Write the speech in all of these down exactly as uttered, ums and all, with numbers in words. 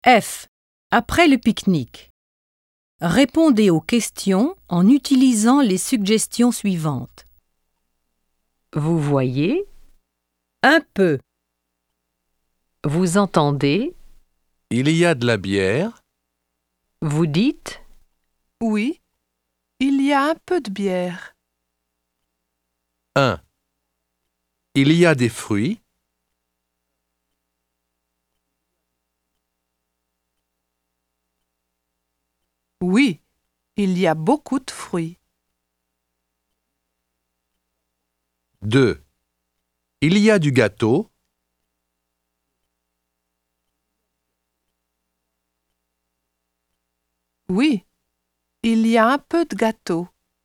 F. Après le pique-nique. Répondez aux questions en utilisant les suggestions suivantes. Vous voyez? Un peu. Vous entendez? Il y a de la bière. Vous dites? Oui, il y a un peu de bière. un. Il y a des fruits. Oui, il y a beaucoup de fruits. deux. Il y a du gâteau. Oui, il y a un peu de gâteau.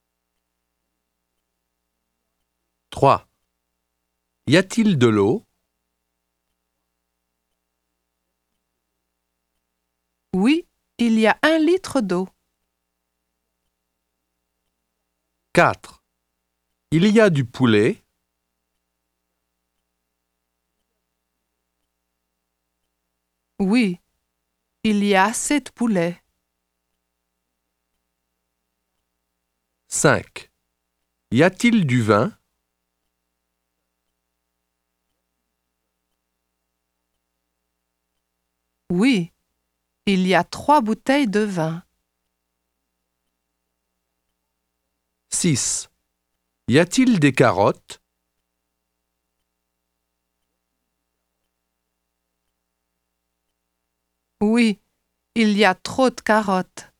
trois. Y a-t-il de l'eau? Oui, il y a un litre d'eau. quatre. Il y a du poulet. Oui, il y a assez de poulet. cinq. Y a-t-il du vin? Oui, il y a trois bouteilles de vin. six. Y a-t-il des carottes? Oui, il y a trop de carottes.